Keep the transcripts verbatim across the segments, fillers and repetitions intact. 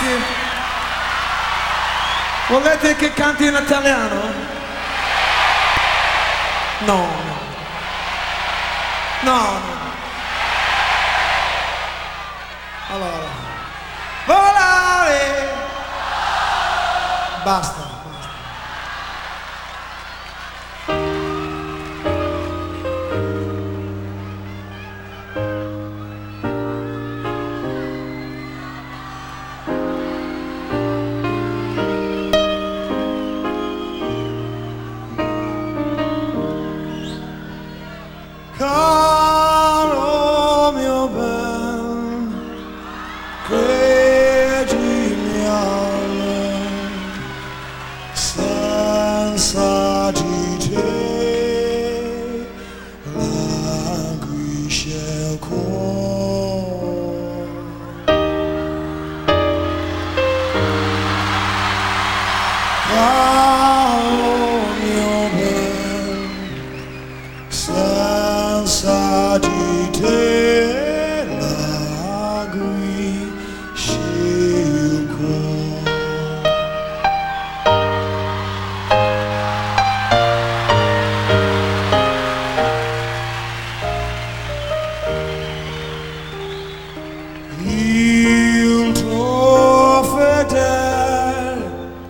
Volete che canti in italiano? No, no. No, no. Allora. Volare! Basta, basta. Caro mio ben, credimi a me, senza di te languisce il cuore. Caro mio ben, senza di te languisce il cuore. Il tuo fedele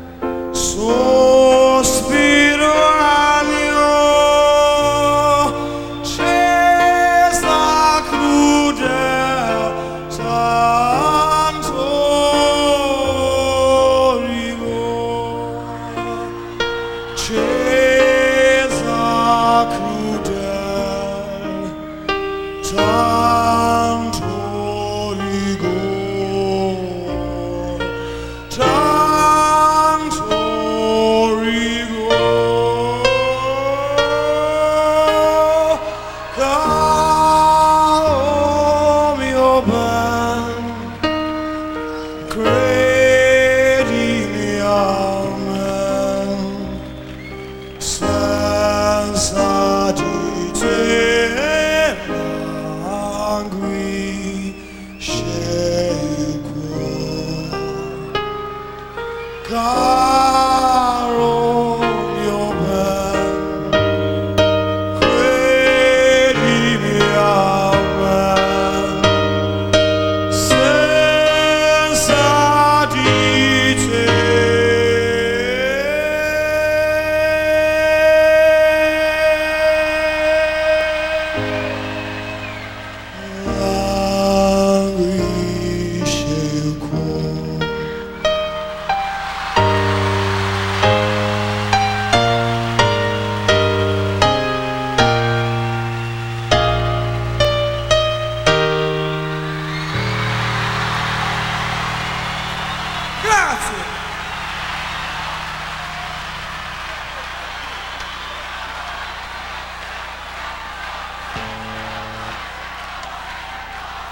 sospiro al mio Cesa crudel, tanto rigor, tanto rigor, caro mio ben, credimi a me, senza